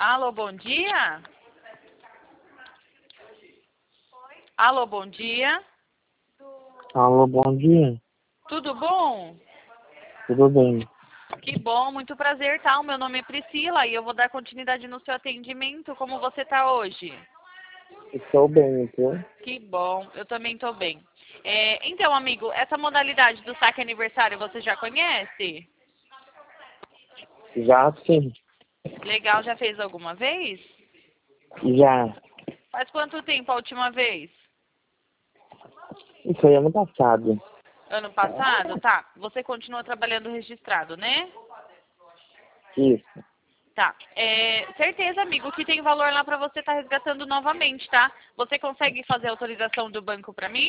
Alô, bom dia? Alô, bom dia? Alô, bom dia. Tudo bom? Tudo bem? Que bom, muito prazer, tá? O meu nome é Priscila e eu vou dar continuidade no seu atendimento. Como você tá hoje? Estou bem, então. Que bom, eu também tô bem. Então, amigo, essa modalidade do saque aniversário você já conhece? Já sim. Legal, já fez alguma vez? Já. Faz quanto tempo a última vez? Isso aí ano passado. Ano passado? Tá. Você continua trabalhando registrado, né? Isso. Tá. Certeza, amigo, que tem valor lá pra você estar resgatando novamente, tá? Você consegue fazer a autorização do banco pra mim?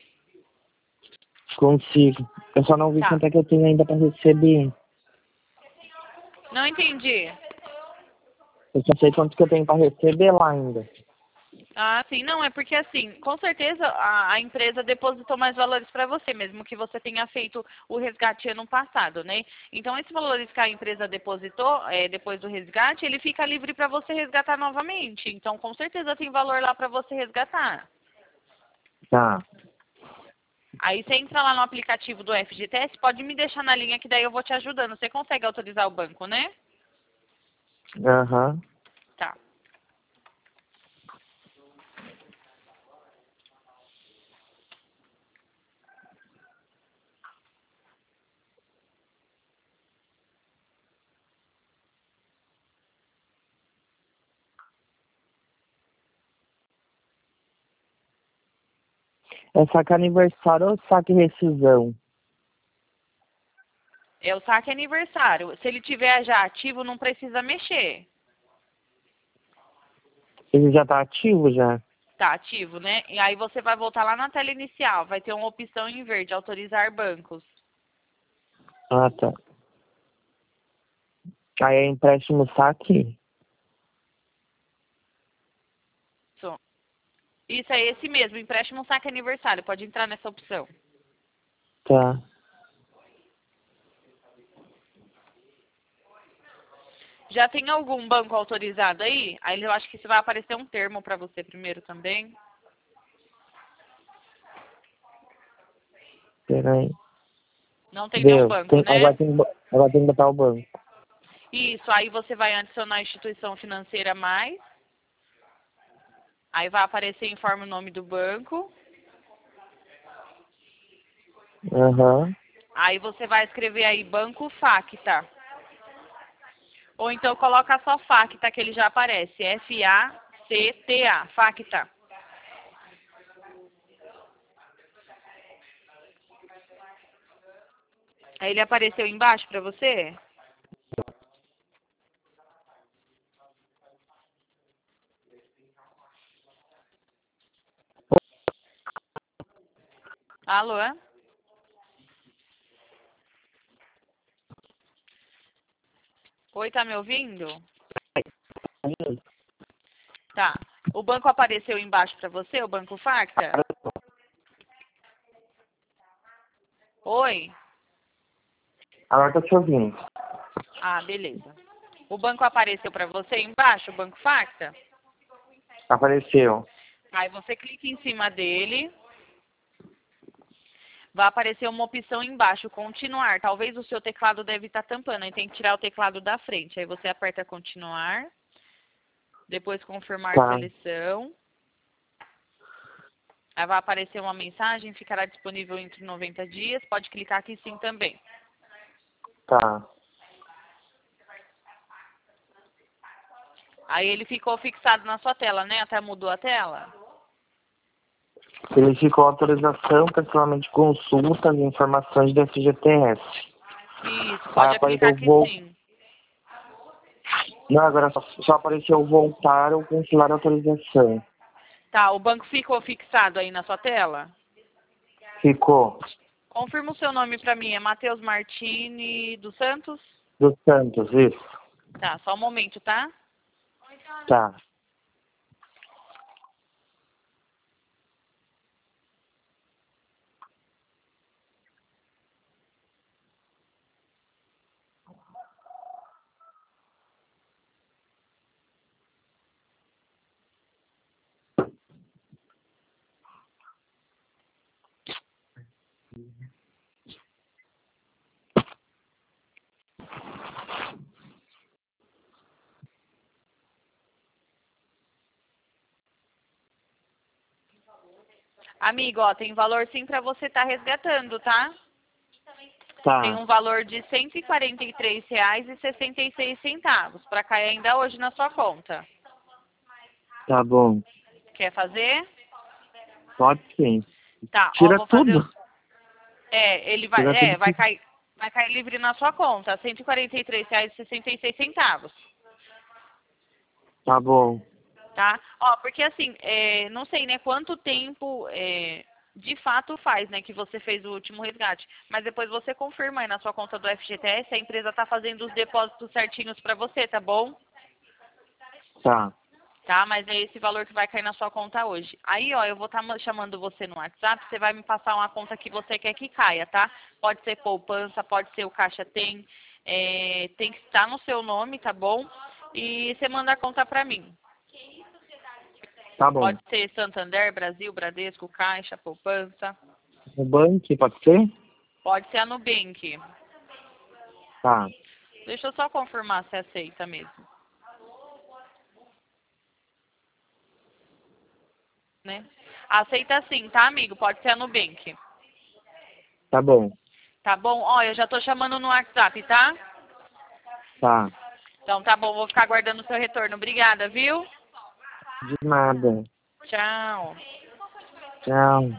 Consigo. Eu só não vi Tá. quanto é que eu tenho ainda para receber. Não entendi. Eu só sei quanto que eu tenho para receber lá ainda. Ah, sim, não, é porque assim, com certeza a empresa depositou mais valores para você, mesmo que você tenha feito o resgate ano passado, né? Então, esses valores que a empresa depositou depois do resgate, ele fica livre para você resgatar novamente. Então, com certeza tem valor lá para você resgatar. Tá. Aí você entra lá no aplicativo do FGTS, pode me deixar na linha que daí eu vou te ajudando. Você consegue autorizar o banco, né? Aham. Tá. É saque aniversário ou saque rescisão? É o saque aniversário. Se ele tiver já ativo, não precisa mexer. Ele já tá ativo já? Tá ativo, né? E aí você vai voltar lá na tela inicial, vai ter uma opção em verde, autorizar bancos. Ah, tá. Aí é empréstimo saque? Isso. Isso é esse mesmo, empréstimo saque aniversário, pode entrar nessa opção. Tá. Já tem algum banco autorizado aí? Aí eu acho que vai aparecer um termo para você primeiro também. Peraí. Não tem nenhum Deu. banco, Agora né? agora tem que botar o banco. Isso, aí você vai adicionar a instituição financeira mais. Aí vai aparecer, informa o nome do banco. Aham. Aí você vai escrever aí Banco Facta. Ou então coloca só Facta, que ele já aparece. F-A-C-T-A, Facta. Aí ele apareceu embaixo pra você? Alô? Oi, tá me ouvindo? Tá. O banco apareceu embaixo pra você, o Banco Facta? Oi? Agora tô te ouvindo. Ah, beleza. O banco apareceu pra você embaixo, o Banco Facta? Apareceu. Aí você clica em cima dele. Vai aparecer uma opção embaixo, continuar. Talvez o seu teclado deve estar tampando, aí tem que tirar o teclado da frente. Aí você aperta continuar, depois confirmar Tá. seleção. Aí vai aparecer uma mensagem, ficará disponível entre 90 dias. Pode clicar aqui sim também. Tá. Aí ele ficou fixado na sua tela, né? Até mudou a tela? Ele ficou autorização, cancelamento de consultas e informações do FGTS. Isso, Aí pode clicar apareceu aqui vou. sim. Não, agora só apareceu voltar ou cancelar a autorização. Tá, o banco ficou fixado aí na sua tela? Ficou. Confirma o seu nome pra mim, é Matheus Martini dos Santos? Dos Santos, isso. Tá, só um momento, tá? Tá. Amigo, ó, tem valor sim pra você estar resgatando, tá? Tem Tá, um valor de R$ 143,66 para cair ainda hoje na sua conta. tá bom. Quer fazer? Pode sim. Tá, ó, Tira vou fazer tudo. o... ele Tira tudo. vai cair livre na sua conta, R$ 143,66. Tá bom. Tá? Ó, porque assim, não sei, né, quanto tempo de fato faz, né, que você fez o último resgate. Mas depois você confirma aí na sua conta do FGTS, a empresa tá fazendo os depósitos certinhos pra você, tá bom? Tá, Tá? Mas é esse valor que vai cair na sua conta hoje. Aí, ó, eu vou estar chamando você no WhatsApp, você vai me passar uma conta que você quer que caia, tá? Pode ser poupança, pode ser o Caixa Tem, tem que estar no seu nome, tá bom? E você manda a conta pra mim. tá bom. Pode ser Santander, Brasil, Bradesco, Caixa, Poupança. O banco, pode ser? Pode ser a Nubank. Tá, Deixa eu só confirmar se aceita mesmo. Né? Aceita sim, tá, amigo? Pode ser a Nubank. tá bom. Tá bom? Ó, eu já tô chamando no WhatsApp, tá? Tá. Então tá bom, vou ficar aguardando o seu retorno. Obrigada, viu? De nada. Tchau. Tchau.